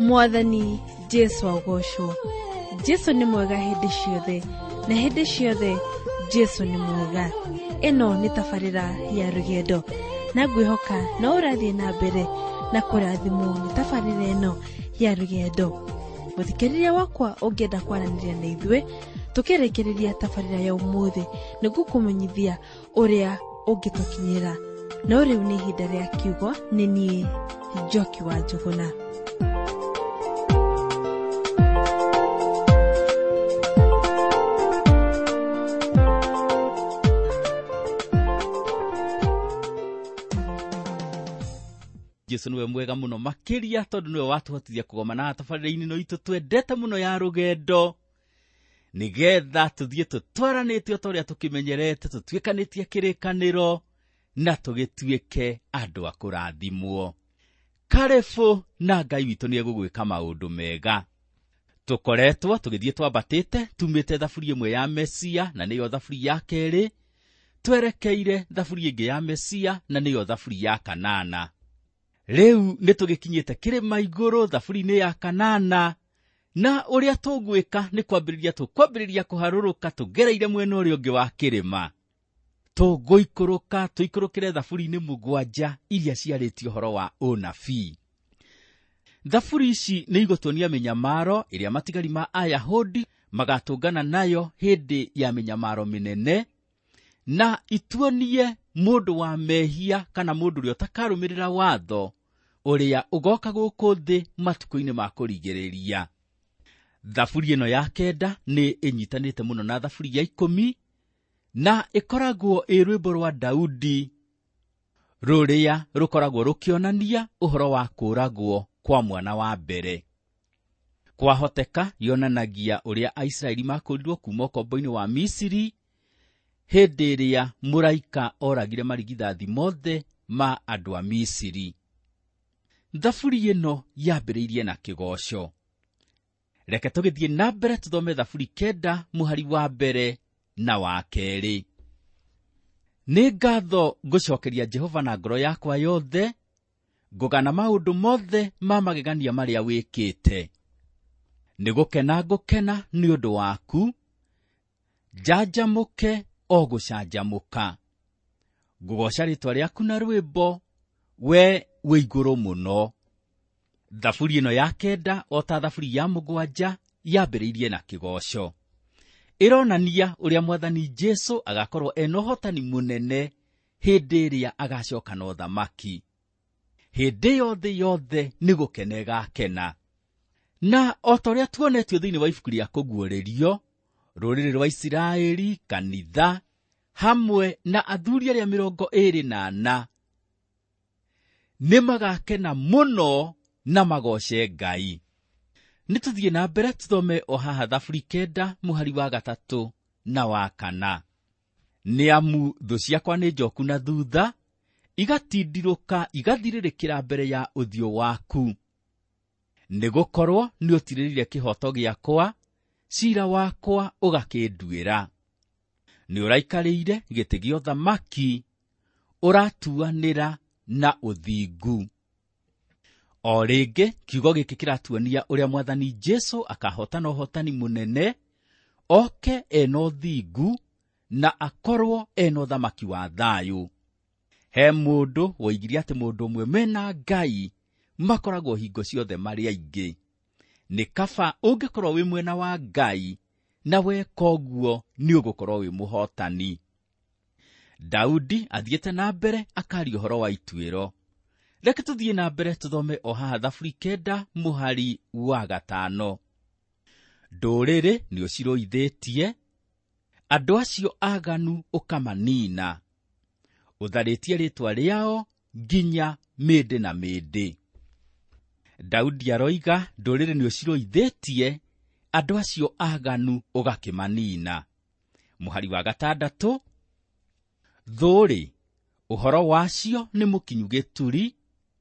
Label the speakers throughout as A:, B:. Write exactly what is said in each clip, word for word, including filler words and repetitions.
A: Mwathani Jesu agocwo. Jesu nĩ mwega hĩndĩ ciothe, na hĩndĩ ciothe Jesu nĩ mwega. Ĩno nĩ tabarĩra ya rũgendo, na ngwĩhoka no ũrathiĩ na mbere na kũrathimwo nĩ tabarĩra ĩno ya rũgendo. Mũthikĩrĩria wakwa ũngĩenda kwaranĩria na ithuĩ, tũkĩrĩkĩrĩria tabarĩra ya ũmũthĩ nĩguo kũmenyithia ũrĩa ũngĩtũkinyĩra. No rĩu nĩ ihinda rĩa kiugo, nĩ niĩ Njoki wa Njũgũna.
B: Jesu niwe mwega muno makiria tondu niwe watuhotithia kugomana tabarĩra-inĩ no itu twendete muno ya rugendo, nigetha tuthie tutwaranĩte o ũrĩa tukimenyerete, tutwĩkanĩtie kĩrĩkanĩro na tũgĩtuĩke andũ a kũrathimwo. Karebu na Ngai witũ nĩ egũgwĩka maũndũ mega. Tũkoretwo tũgĩthiĩ twambatĩte tumĩte thaburi ĩmwe ya Mesia na nĩyo thaburi ya kerĩ, twerekeire thaburi ĩngĩ ya Mesia na nĩyo thaburi ya kanana. Rĩu nĩ tũgĩkinyĩte kĩrĩma igũrũ thaburi-inĩ ya kanana, na ũrĩa tũgwĩka nĩ kwambĩrĩria tũkwambĩrĩria kũharũrũka tũgereire mwena ũrĩa ũngĩ wa kĩrĩma. Tũgũikũrũka tũikũrũkĩre thaburi-inĩ mũgwanja iria ciarĩtio ũhoro wa ũnabii. Thaburi ici nĩ igũtuonia mĩnyamaro ĩrĩa matigari ma Ayahudi magatũngana nayo hĩndĩ ya mĩnyamaro mĩnene, na ituonie mũndũ wa mehia kana mũndũ ũrĩa ũtakarũmĩrĩra watho ũrĩa ũgoka gũkũ thĩ matukũ-inĩ ma kũrigĩrĩria. Thaburi ĩno ya kenda nĩ ĩnyitanĩte mũno na thaburi ya ikũmi, na ĩkoragwo ĩ rwĩmbo rwa Daudi rũrĩa rũkoragwo rũkĩonania ũhoro wa kũũragwo kwa mwana wa mbere. Kwahoteka yonanagia ũrĩa Aisiraeli makũũrirwo kuuma ũkombo-inĩ wa Misiri hĩndĩ ĩrĩa mũraika oragire marigithathi mothe ma andũ a Misiri. Thaburi ĩno yambĩrĩirie na kĩgoco. Reke tũgĩthiĩ na mbere tũthome thaburi kenda mũhari wa mbere na wa kerĩ. Nĩ ngatho ngũcokeria Jehova na ngoro yakwa yothe, ngũgana maũndũ mothe ma magegania marĩa wĩkĩte. Nĩ gũkena ngũkena nĩ ũndũ waku, njanjamũke o gũcanjamũka. Ngũgoca rĩĩtwa rĩaku na rwĩmbo, we wĩ igũrũ mũno. Thaburi ĩno ya kenda o ta thaburi ya mũgwanja yambĩrĩirie na kĩgoco. Ĩronania ũrĩa Mwathani Jesu agakorwo ena ũhotani mũnene hĩndĩ ĩrĩa agacoka na ũthamaki. Hĩndĩ yothe yothe nĩ gũkena egakena. Na o ta ũrĩa tuonetio thĩinĩ wa ibuku rĩa kũguũrĩrio, rũrĩrĩ rwa Isiraeli, kanitha, hamwe na athuri arĩa mĩrongo ĩĩrĩ na ana nĩ magakena mũno na magoce Ngai. Nĩ tũthiĩ na mbere tũthome o haha thaburi kenda mũhari wa gatatũ na wa kana. Nĩ amu thũ ciakwa nĩ njoku na thutha, igatindirũka igathirĩrĩkĩra mbere ya ũthiũ waku. Nĩ gũkorwo nĩ ũtirĩrire kĩhoto gĩakwa, ciira wakwa ũgakĩnduĩra. Nĩ ũraikarĩire gĩtĩ gĩa ũthamaki, ũratuanĩra na ũthingu. O rĩngĩ kiugo gĩkĩ kĩratuonia ũrĩa Mwathani Jesu akahotana ũhotani mũnene, oke ena ũthingu na akorwo ena ũthamaki wa thayũ. He mũndũ woigire atĩ mũndũ ũmwe mena Ngai makoragwo hingo ciothe marĩ aingĩ. Nĩ kaba ũngĩkorwo wĩ mwena wa Ngai na weka ũguo nĩ ũgũkorwo wĩ mũhotani. Daudi athiĩte na mbere akaria ũhoro wa ituĩro. Reke tũthiĩ na mbere tũthome o haha thaburi kenda mũhari wa gatano. Ndũrĩrĩ nĩ ũcirũithĩtie, andũ acio aganu ũkamanina. Ũtharĩtie rĩĩtwa rĩao nginya mĩndĩ na mĩndĩ. Daudi aroiga ndũrĩrĩ nĩ ũcirũithĩtie, andũ acio aganu ũgakĩmanina. Mũhari wa gatandatũ, thũrĩ ũhoro wacio nĩ mũkinyu gĩturi,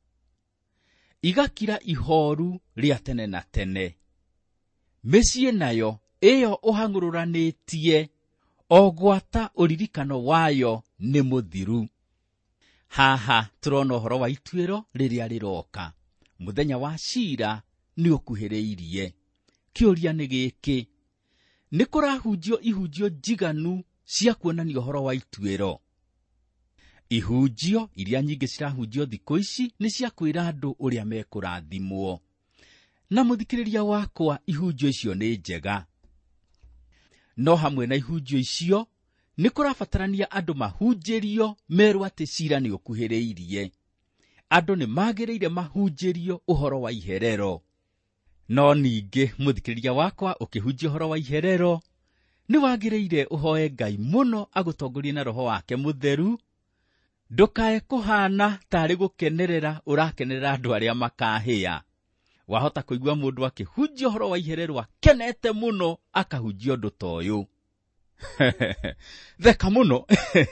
B: igakira ihoru rĩa tene na tene. Mĩciĩ nayo ĩyo ũhang'ũrũranĩtie, o gwata ũririkano wayo nĩ mũthiru. Haha tũrona ũhoro wa ituĩro rĩrĩa rĩroka, mũthenya wa ciira nĩ ũkuhĩrĩirie. Kĩũria nĩ gĩkĩ: nĩ kũrahunjio ihunjio njiganu cia kuonania ũhoro wa ituĩro? Ihunjio iria nyingĩ cirahunjio thikũ ici nĩ cia kwĩra andũ ũrĩa mekũrathimwo. Na mũthikĩrĩria wakwa, ihunjio icio nĩ njega. No hamwe na ihunjio icio, nĩ kũrabatarania andũ mahunjĩrio merwo atĩ ciira nĩ ũkuhĩrĩirie. Andũ nĩ magĩrĩire mahunjĩrio ũhoro wa iherero. No ningĩ, mũthikĩrĩria wakwa, ũkĩhunjia ũhoro wa iherero, nĩ wagĩrĩire ũhoe Ngai mũno agũtongorie na Roho wake Mũtheru. Ndũkae kũhana tarĩ gũkenerera ũrakenerera andũ arĩa makahĩa. Wahota kũigua mũndũ akĩhunjia ũhoro wa iherero akenete mũno, akahunjia ũndũ ta ũyũ: theka mũno,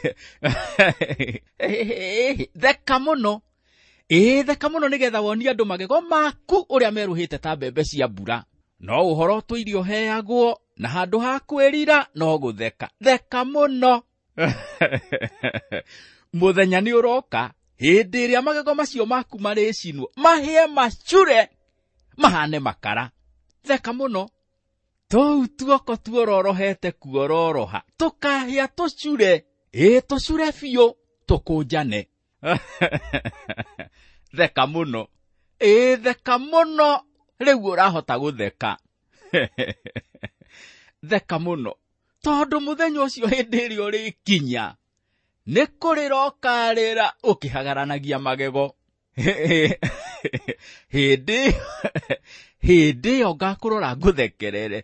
B: theka mũno, ĩĩ theka mũno, nĩgetha wonie andũ magego maku ũrĩa merũhĩte ta mbembe cia mbura. No ũhoro tũirio ũheagwo, na handũ ha kwĩrira no gũtheka. Theka mũno. Mũthenya nĩ ũroka, hĩndĩ ĩrĩa magego macio maku marĩcinwo, mahĩe macure, mahane makara. Theka mũno. Tou tuoko tuororohete kuororoha, tũkahĩa tũcure, ĩĩ tũcure biũ, tũkũnjane. Theka mũno. Ĩĩ theka mũno, rĩu ũrahota gũtheka. Theka mũno, tondũ mũthenya ũcio hĩndĩ ĩrĩa ũrĩkinya, nĩ kũrĩra ũkarĩra ũkĩhagaranagia magego. Hĩndĩ hĩndĩ ĩyo ngakũrora ngũthekerere.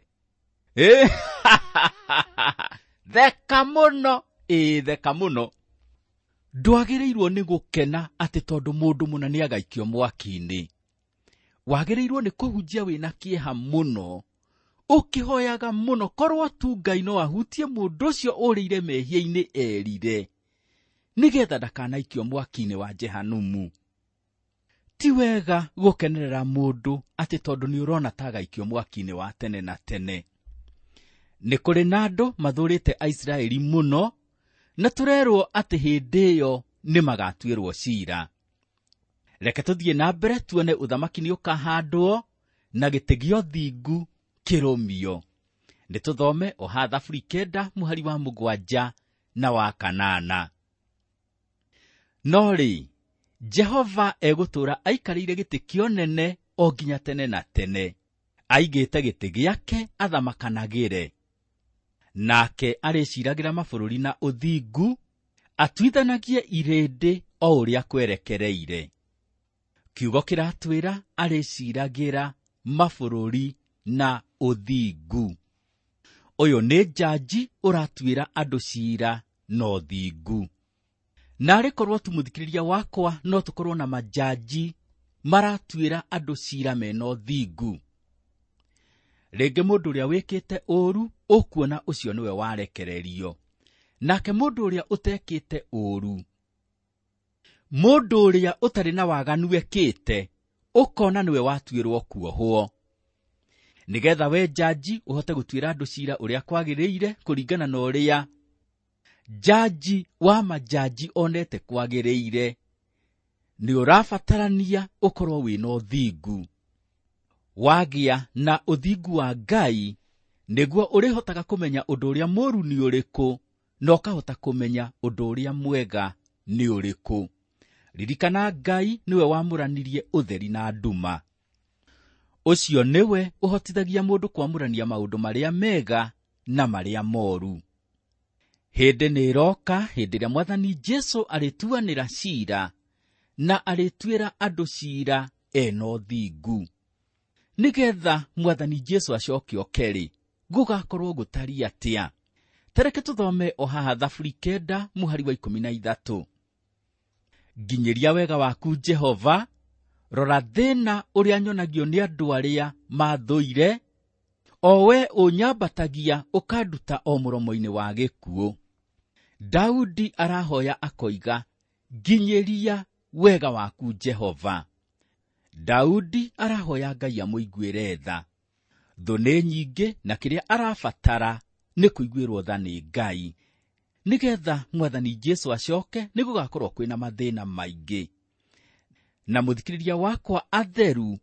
B: Theka mũno. Ĩĩ theka mũno. Ndwagĩrĩirwo nĩ gũkena atĩ tondũ mũndũ mũna nĩ agaikio mwaki-inĩ. Wagĩrĩirwo nĩ kũhunjia wĩna kĩeha mũno, ũkĩhoyaga mũno, korwo tu Ngai no ahutie mũndũ ũcio ũrĩire mehia-inĩ erire, nĩgetha ndakanaikio mwaki-inĩ wa Jehanumu. Ti wega gũkenerera mũndũ atĩ tondũ nĩ ũrona ta agaikio mwaki-inĩ wa tene na tene. Nĩ kũrĩ na andũ mathũrĩte Aisiraeli mũno, na tũrerwo atĩ hĩndĩ ĩyo nĩ magatuĩrwo ciira. Reke tũthiĩ na mbere tuone ũthamaki nĩ ũkahandwo na gĩtĩ gĩa ũthingu kĩrũmio. Nĩ tũthome o ha Thaburi kenda mũhari wa mũgwanja na wa kanana. No rĩ, Jehova egũtũũra aikarĩire gĩtĩ kĩa ũnene o nginya tene na tene. Aigĩte gĩtĩ gĩake athamakanagĩre. Nake arĩciragĩra mabũrũri na ũthingu, atuithanagie irĩndĩ o ũrĩa kwerekereire. Kiugo kĩratwĩra arĩciragĩra mabũrũri na ũthingu. Ũyũ nĩ njanji ũratuĩra andũ ciira na ũthingu. Na arĩkorwo tu mũthikĩrĩria wakwa, no tũkorwo na majanji maratuĩra andũ ciira mena ũthingu. Rĩngĩ mũndũ ũrĩa wĩkĩte ũũru, ũkuona ũcio nĩwe warekererio. Nake mũndũ ũrĩa ũtekĩte ũũru, mũndũ ũrĩa ũtarĩ na waganu ekĩte, ũkona nĩwe watuĩrwo kuohwo. Nĩgetha we njanji ũhote gũtuĩra andũ ciira ũrĩa kwagĩrĩire kũringana na ũrĩa njanji wa majanji onete kwagĩrĩire, nĩ ũrabatarania ũkorwo wĩna ũthingu. Wagĩa na ũthingu wa Ngai, nĩguo ũrĩhotaga kũmenya ũndũ ũrĩa mũũru nĩ ũrĩkũ, na ũkahota kũmenya ũndũ ũrĩa mwega nĩ ũrĩkũ. Ririkana Ngai nĩwe wamũranirie ũtheri na nduma. Ũcio nĩwe ũhotithagia mũndũ kwamũrania maũndũ marĩa mega na marĩa moru. Hĩndĩ nĩ ĩroka, hĩndĩ ĩrĩa Mwathani Jesũ arĩtuanĩra ciira, na arĩtuĩra andũ ciira ena ũthingu. Nĩgetha Mwathani Jesũ acoke oke-rĩ, gũgakorwo gũtariĩ atĩa? Tareke tũthome o haha Thaburi kenda mũhari wa ikũmi na ithatũ. Nginyĩria wega waku Jehova, rora thĩna ũrĩa nyonagio nĩ andũ arĩa mathũire, o we ũnyambatagia ũkanduta o mũromo-inĩ wa gĩkuũ. Daudi arahoya akoiga, nginyĩria wega waku Jehova. Daudi arahoya Ngai amũiguĩre tha. Thũ nĩ nyingĩ, na kĩrĩa arabatara nĩ kũiguĩrwo tha nĩ Ngai. Nĩgetha Mwathani Jesũ acoke, nĩ gũgakorwo kwĩna mathĩna maingĩ. Na mũthikĩrĩria wakwa atheru,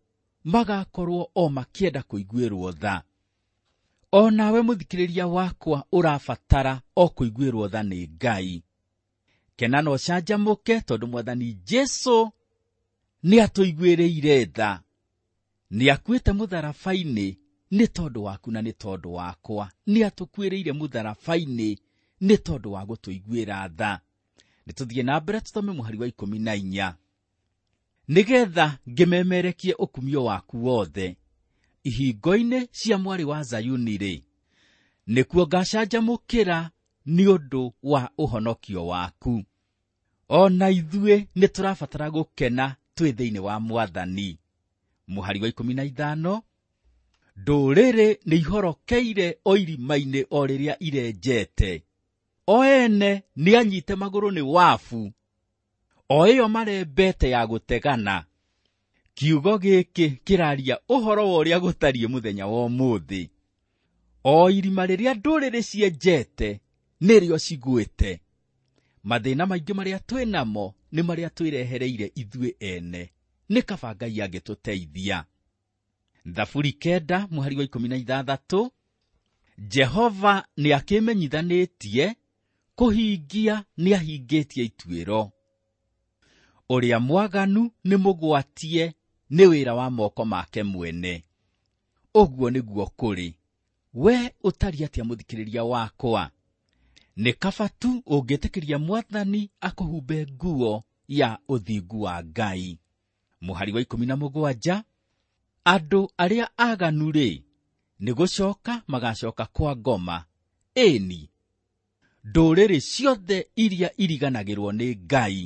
B: magakorwo o makĩenda kũiguĩrwo tha. O nawe mũthikĩrĩria wakwa ũrabatara o kũiguĩrwo tha nĩ Ngai. Kena no canjamũke tondũ Mwathani Jesũ nĩ atũiguĩrĩire tha. Nĩ akuĩte mũtharabai-inĩ nĩ tondũ waku na nĩ tondũ wakwa. Nĩ atũkuĩrĩire mũtharabai-inĩ nĩ tondũ wa gũtũiguĩra tha. Nĩtũthiĩ na mbere tũthome mũhari wa ikũmi na inya. Nĩgetha ngĩmemerekie ũkumio waku wothe ihingo-inĩ cia mwarĩ wa Zayuni-rĩ, nĩkuo ngacanjamũkĩra nĩ ũndũ wa ũhonokio waku. O na ithuĩ nĩ tũrabatara gũkena twĩ thĩinĩ wa Mwathani. Mũhari wa ikũmi na ithano. Ndũrĩrĩ nĩ ihorokeire o irima-inĩ o rĩrĩa irenjete. O ene nĩ anyite magũrũ nĩ wabu, o ĩyo marembete ya gũtegana. Kiugo gĩkĩ kĩraria ũhoro wa ũrĩa gũtariĩ mũthenya wa ũmũthĩ. O irima rĩrĩa ndũrĩrĩ cienjete nĩrĩo cigwĩte. Mathĩna maingĩ marĩa twĩ namo nĩ marĩa twĩrehereire ithuĩ ene. Nĩ kaba Ngai angĩtũteithia. Thaburi kenda mũhari wa ikũmi na ithathatũ. Jehova nĩ akĩmenyithanĩtie, kũhingia nĩ ahingĩtie ituĩro. Ũrĩa mwaganu nĩ mũgwatie nĩ wĩra wa moko make mwene. Ũguo nĩguo kũrĩ. We ũtari atĩa mũthikĩrĩria wakwa? Nĩ kaba tu ũngĩtĩkĩria Mwathani akũhumbe nguo ya ũthingu wa Ngai. Mũhari wa ikũmi na mũgwanja. Andũ arĩa aganu-rĩ, nĩ gũcoka magacoka kwa ngoma. Ĩni, ndũrĩrĩ ciothe iria iriganagĩrwo nĩ Ngai.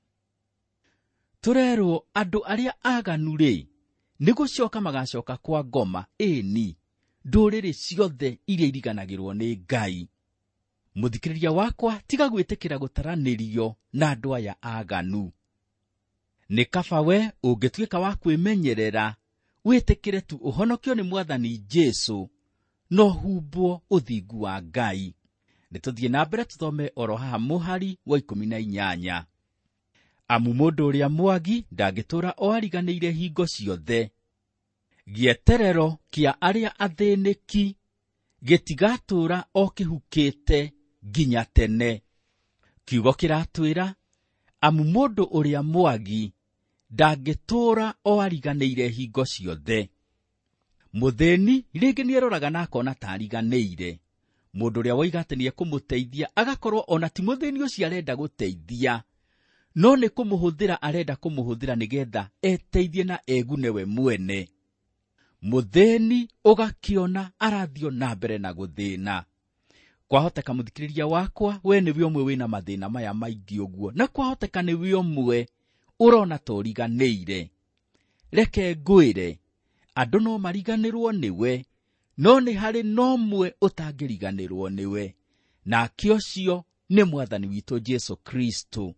B: Turerwo andũ arĩa aganu-rĩ, nĩ gũcoka magacoka kwa ngoma. Ĩni, ndũrĩrĩ ciothe iria iriganagĩrwo nĩ Ngai. Mũthikĩrĩria wakwa, tiga gwĩtĩkĩra gũtaranĩrio na andũ aya aganu. Nĩ kaba we ũngĩtuĩka wa kwĩmenyerera, wĩtĩkĩre tu ũhonokio nĩ Mwathani Jesũ, no humbwo ũthingu wa Ngai. Nĩtũthiĩ na mbere tũthome oro haha mũhari wa ikũmi na inyanya. Amu mũndũ ũrĩa mwagi ndangĩtũũra o ariganĩire hingo ciothe. Gĩeterero kĩa arĩa athĩnĩki gĩtigatũũra o kĩhukĩte nginya tene. Kiugo kĩratwĩra, amu mũndũ ũrĩa mwagi ndangĩtũũra o ariganĩire hingo ciothe. Mũthĩni rĩngĩ nĩeroraga na akona ta ariganĩire. Mũndũ ũrĩa woiga atĩ nĩekũmũteithia agakorwo ona ti mũthĩni ũcio arenda gũteithia, no nĩ kũmũhũthĩra arenda kũmũhũthĩra nĩgetha eteithie na egune we mwene. Mũthĩni ũgakĩona arathio na mbere na gũthĩna. Kwahoteka mũthikĩrĩria wakwa, we nĩwe ũmwe wĩna mathĩna maya maingĩ ũguo, na kwahoteka nĩwe ũmwe ũrona ta ũriganĩire. Reke ngwĩre, andũ no mariganĩrwo nĩwe, no nĩ harĩ nomwe ũtangĩriganĩrwo nĩwe, nake ũcio nĩ Mwathani witũ Jesũ Kristo.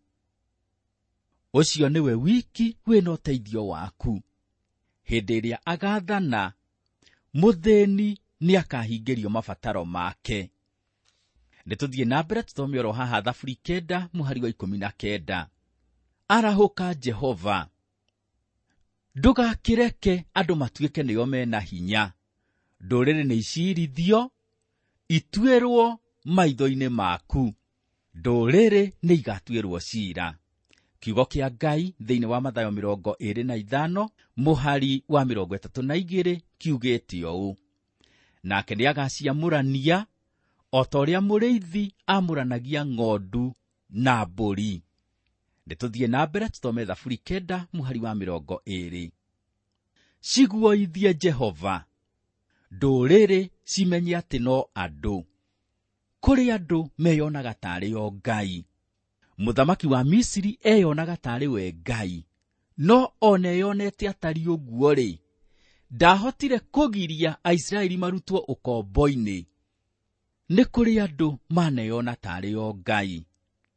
B: Ũcio nĩwe wiki wĩna ũteithio waku. Hĩndĩ ĩrĩa agathana, mũthĩni nĩ akahingĩrio mabataro make. Nĩtũthiĩ na mbere tũthome oro haha Thaburi kenda mũhari wa ikũmi na kenda. Arahũka Jehova. Ndũgakĩreke andũ matuĩke nĩo mena hinya. Ndũrĩrĩ nĩ iciirithio, ituĩrwo maitho-inĩ maku. Ndũrĩrĩ nĩ igatuĩrwo ciira. Kiugo kĩa Ngai thĩinĩ wa Mathayo mĩrongo ĩĩrĩ na ithano mũhari wa mĩrongo ĩtatũ na igĩrĩ kiugĩte ũũ. Nake nĩagaciamũrania o ta ũrĩa mũrĩithi amũranagia ng'ondu na mbũri. Nĩtũthiĩ na mbere tũthome Thaburi kenda mũhari wa mĩrongo ĩĩrĩ. Ciguoithie Jehova. Ndũrĩrĩ cimenye atĩ no andũ. Kũrĩ andũ meyonaga tarĩ o Ngai. Mũthamaki wa Misiri eyonaga tarĩ we Ngai, no oneyonete atari ũguo-rĩ, ndahotire kũgiria Aisiraeli marutwo ũkombo-inĩ. Nĩ kũrĩ andũ maneyona tarĩ o Ngai.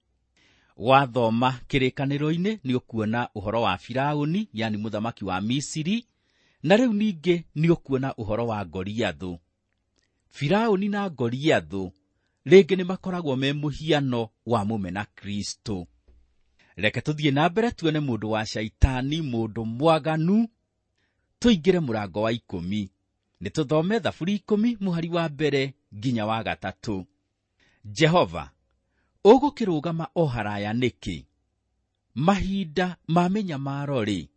B: Wathoma kĩrĩkanĩro-inĩ nĩ ũkuona ũhoro wa Firaũni, yani mũthamaki wa Misiri, na rĩu ningĩ nĩ ũkuona ũhoro wa Goliathũ. Firaũni na Goliathũ rĩngĩ nĩ makoragwo me mũhiano wa mũmena Kristo. Reke tũthiĩ na mbere tuone mũndũ wa Shaitani, mũndũ mwaganu, tuingire murango wa ikumi. Nituthome Thaburi ikumi muhari wa mbere nginya wa gatatu. Jehova, ugukirugama o haraya niki? Mahinda ma minyamaro ri?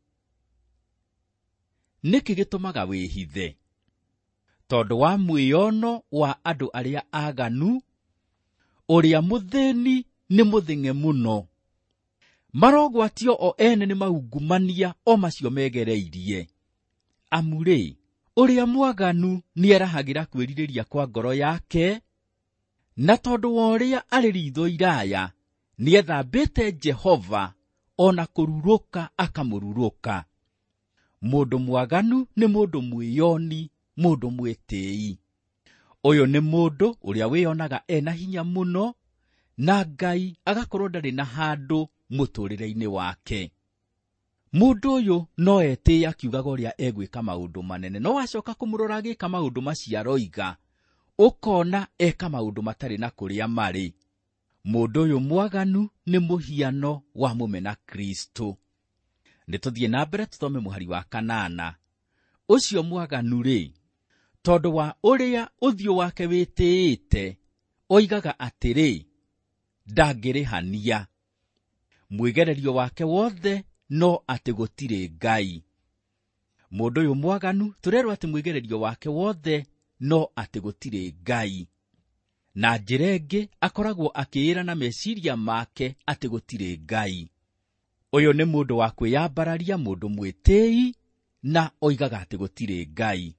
B: Niki gitumaga wihithe? Tondu wa mwiyono wa andu aria aganu, uria muthini ni muthinge muno. Marogwatio o ene ni maungumania o macio megereirie. Amure, uria mwaganu nierahagira kwiririria kwa ngoro yake, na tondu wa uria ari ritho iraya, niethambite Jehova, ona kururuka akamururuka. Mundu mwaganu ni mundu mwiyoni, mundu mwitii. Uyu ni mundu uria wiyonaga ena hinya muno, na Ngai agakorwo ndari na handu muturire-ini wake. Mundu uyu no etii akiugaga uria egwika maundu manene, no wacoka kumurora agika maundu maciaroiga, ukona eka maundu matari na kuria mari. Mundu uyu mwaganu ni muhiano wa mumena Kristo. Nituthie na mbere tuthome muhari wa kanana. Ucio mwaganu ri, tondu wa uria uthio wake witiite, oigaga atiri, ndangirihania. Mwigererio wake wothe no ati gutire Ngai. Mundu uyu mwaganu turerwo ati mwigererio wake wothe no ati gutire Ngai. Na njira ingi akoragwo akiira na meciria make ati gutire Ngai. Uyu ni mundu wa kwiyambararia, mundu mwitii, na oigaga ati gutire Ngai.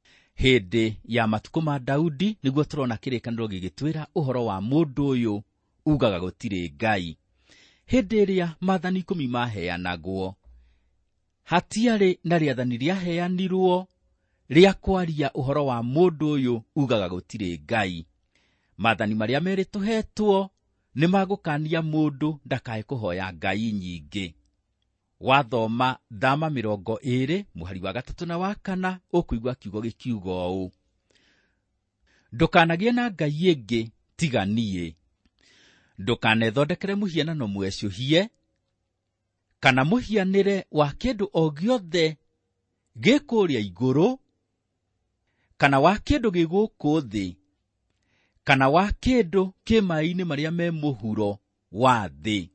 B: Hindi ya matuko ma Daudi niguo turona kirikaniro gigitwira uhoro wa mundu uyu ugaga gutire Ngai. Hindi iria maathani ikumi maheanagwo, hatiari na riathani riaheanirwo ria kwaria uhoro wa mundu uyu ugaga gutire Ngai. Maathani maria meri tuhetwo ni magukania mundu ndakae kuhoya ngai nyingi. Wathoma Thama mirongo iri muhari wa gatatu na wa kana ukuigwa kiugo gikiugo u, ndukanagie na ngai ingi tiga nie. Ndukanethondekere muhianano mwecũhie, kana muhianire wa kindu o giothe gikuria iguru, kana wa kindu giguku thi, kana wa kindu kimai-ini maria me muhuro wa thi.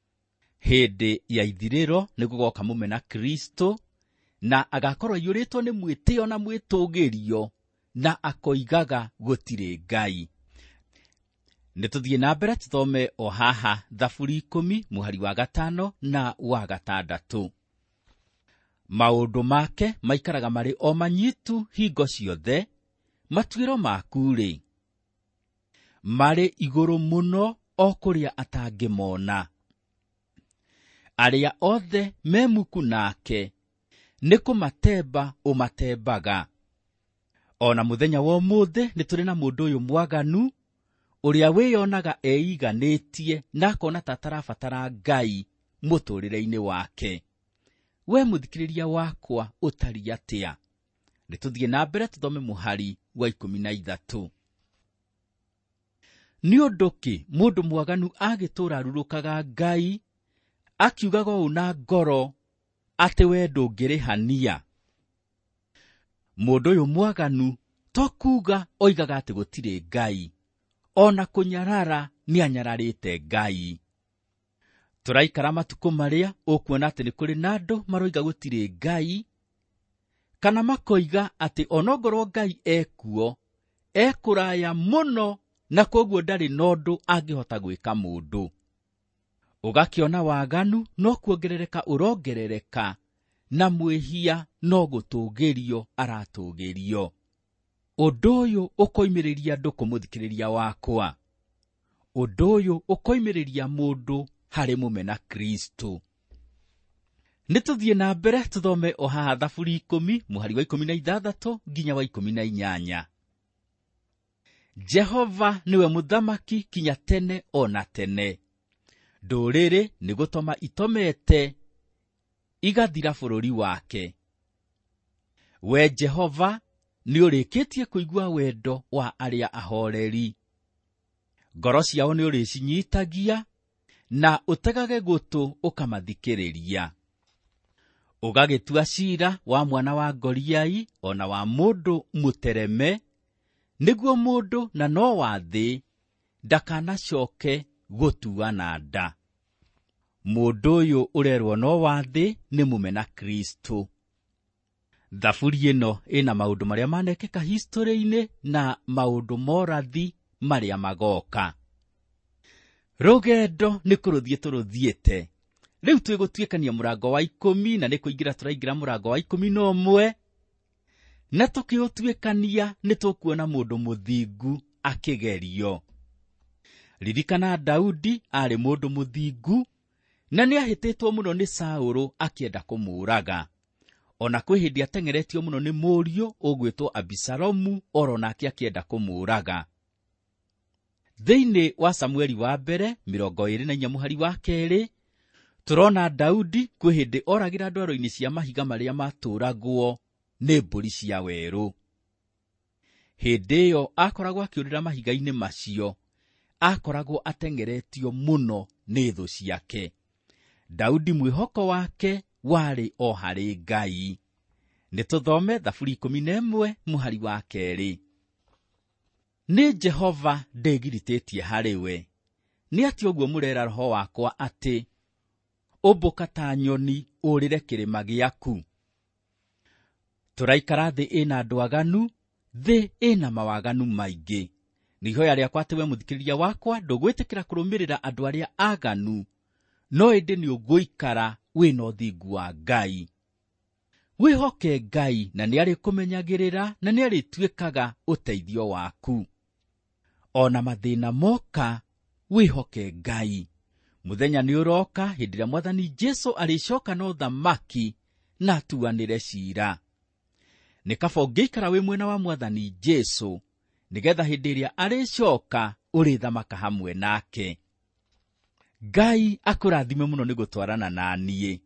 B: Hindi ya ithiriro nigugoka mumena Kristo, na agakorwo yuritwo ni mwitio na mwitugirio, na akoigaga gutire Ngai. Nituthie na mbere tuthome o haha Thaburi ikumi muhari wa gatano na wa gatandatu. Maundu make maikaraga mari o manyitu hingo ciothe, matuiro maku ri mari iguru muno o kuria atangimona. Aria othe memuku nake ni kumatemba umatembaga. Ona muthenya wa umuthi ni turi na mundu uyu mwaganu uria wiyonaga eiganitie na akona tatarabatara Ngai muturire-ini wake. We muthikiriria wakwa utari atia? Nituthie na mbere tuthome muhari wa ikumi na ithatu. Ni undu ki mundu mwaganu agitura rurukaga Ngai, akiugaga uu na ngoro ati we ndungirihania? Mundu uyu mwaganu to kuga oigaga ati gutire Ngai, ona kunyarara ni anyararite Ngai. Turaikara matuko maria ukuona ati ni kuri na andu maroiga gutire Ngai, kana makoiga ati onongorwo Ngai ekuo, ekuraya muno na koguo ndari nondu angihota gwika mundu. Ugakiona waganu no kuongerereka urongerereka, na mwihia no gutugirio aratugirio. Undu uyu ukoimiriria andu kumuthikiriria wakwa. Undu uyu ukoimiriria mundu hari mumena Kristo. Nituthie na mbere tuthome o haha Thaburi ikumi muhari wa ikumi na ithathatu nginya wa ikumi na inyanya. Jehova niwe muthamaki kinya tene ona tene. Nduriri ni gutoma itomete igathira bururi wake. We Jehova ni urikitie kuigua wendo wa aria ahoreri. Ngoro ciao ni uricinyitagia na utegage gutu ukamathikiriria. Ũgagĩtua ciira wa mwana wa ngoriai ona wa mũndũ mũtereme, nĩguo mũndũ na no wa thĩ ndakanacoke gũtuana nda. Mũndũ ũyũ ũrerwo no wa thĩ nĩ mũmena Kristo. Thaburi ĩno ĩna maũndũ marĩa manekĩka history-inĩ na maũndũ morathi marĩa magoka. Rũgendo nĩ kũrũthiĩ tũrũthiĩte. Rĩu twĩgũtuĩkania mũrango wa ikũmi, na nĩ kũingĩra tũraingĩra mũrango wa ikũmi na ũmwe. Na tũkĩũtuĩkania nĩ tũkuona mũndũ mũthingu akĩgerio. Ririkana Daudi arĩ mũndũ mũthingu, na nĩ ahĩtĩtwo mũno nĩ Saũlũ akĩenda kũmũũraga. Ona kwĩ hĩndĩ ateng'eretio mũno nĩ mũriũ ũgwĩtwo Abisalomu, oro nake akĩenda kũmũũraga. Thĩinĩ wa Samueli wa mbere mĩrongo ĩĩrĩ na inya mũhari wa kerĩ, tũrona Daudi kwĩ hĩndĩ oragĩra ndwaro-inĩ cia mahiga marĩa matũragwo nĩ mbũri cia werũ. Hĩndĩ ĩyo akoragwo akĩũrĩra mahiga-inĩ macio, akoragwo ateng'eretio mũno nĩ thũ ciake. Daudi mwĩhoko wake warĩ o harĩ Ngai. Nĩtũthome Thaburi ikũmi na ĩmwe mũhari wa kerĩ. Nĩ Jehova ndĩgiritĩtie harĩ we. Nĩ atĩ ũguo mũrera roho wakwa atĩ, ũmbũka ta nyoni ũrĩre kĩrĩma gĩaku. Tũraikara thĩ ĩna andũ aganu, thĩ ĩna mawaganu maingĩ. Nĩ ihoya rĩakwa atĩ we mũthikĩrĩria wakwa ndũgwĩtĩkĩra kũrũmĩrĩra andũ arĩa aganu, no ĩndĩ nĩ ũgũikara wĩna ũthingu wa Ngai. Wĩhoke Ngai na nĩ arĩkũmenyagĩrĩra na nĩ arĩtuĩkaga ũteithio waku. Ona mathĩna moka, wĩhoke Ngai. Mũthenya nĩ ũroka hĩndĩ ĩrĩa Mwathani Jesũ arĩcoka na ũthamaki na atuanĩre ciira. Nĩ kaba ũngĩikara wĩ mwena wa Mwathani Jesũ, nĩgetha hĩndĩ ĩrĩa arĩcoka ũrĩthamaka hamwe nake. Ngai akũrathime mũno nĩ gũtwarana na niĩ.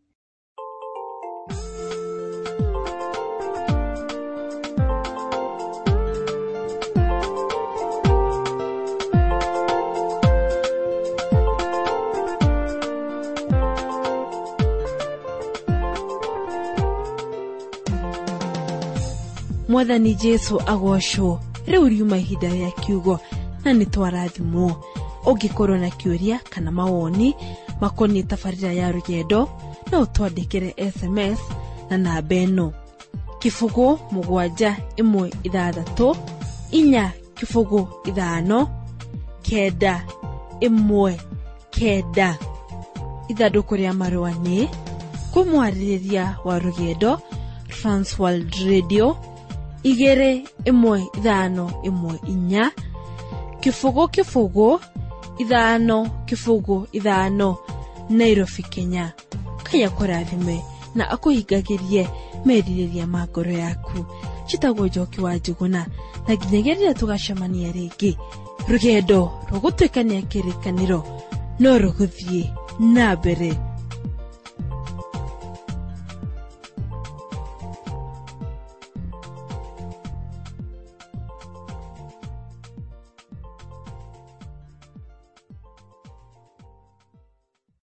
A: Mwathani Jesũ agocwo. Rĩu riuma ihinda rĩa kiugo na nĩ twarathimwo. Ũngĩkorwo na kĩũria kana mawoni makoniĩ tabarĩra ya rũgendo, no ũtwandĩkĩre S M S na namba ĩno: kĩbũgũ mũgwanja ĩmwe ithathatũ inya kĩbũgũ ithano kenda ĩmwe kenda. Ithandũkũ rĩa marũa nĩ kwĩ mwarĩrĩria wa rũgendo, Transworld Radio, igĩrĩ ĩmwe ithano ĩmwe inya kĩbũgũ kĩbũgũ ithano kĩbũgũ ithano, Nairobi, Kenya. Ngai akũrathime na akũhingagĩrie merirĩria ma ngoro yaku. Njĩtagwo Njoki wa Njuguna, na nginyagia rĩrĩa tũgacemania rĩngĩ, rũgendo rũgũtuĩkania kĩrĩkanĩro no rũgũthiĩ na mbere.